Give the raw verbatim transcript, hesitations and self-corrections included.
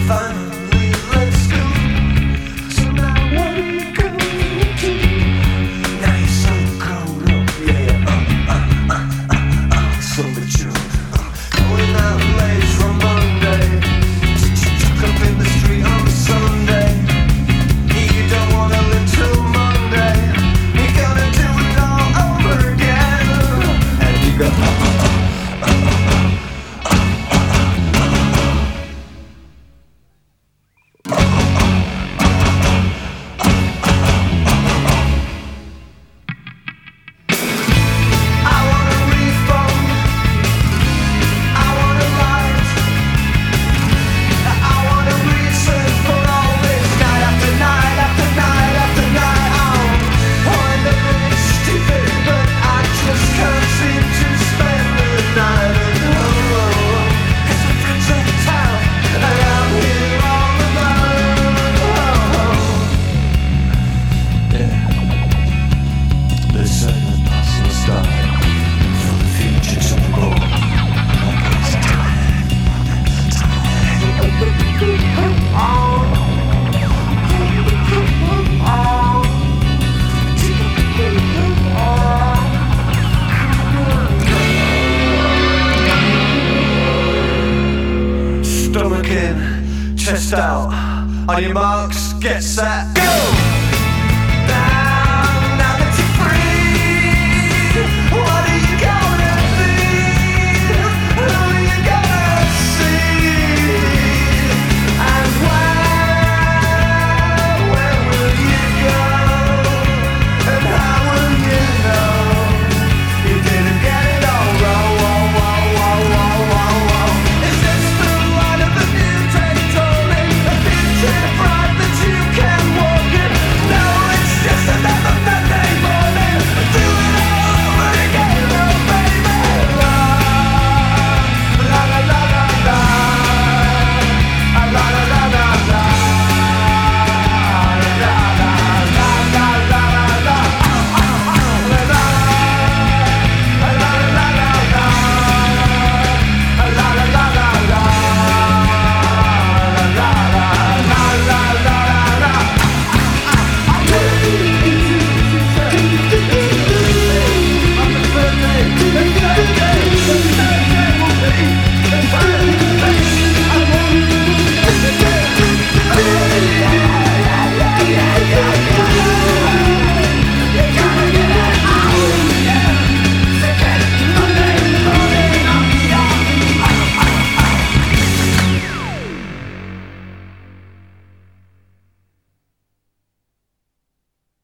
Finally, let's go. So now what are you gonna do? Now you're so cold up, yeah. Uh, uh, uh, uh, uh, so mature. Uh, going out late from Monday. Tuck up in the street on Sunday. You don't wanna live till Monday. You're gonna do it all over again. And you go, uh, uh, uh, uh, uh, uh. Stomach in, chest out. On your marks, get set, go!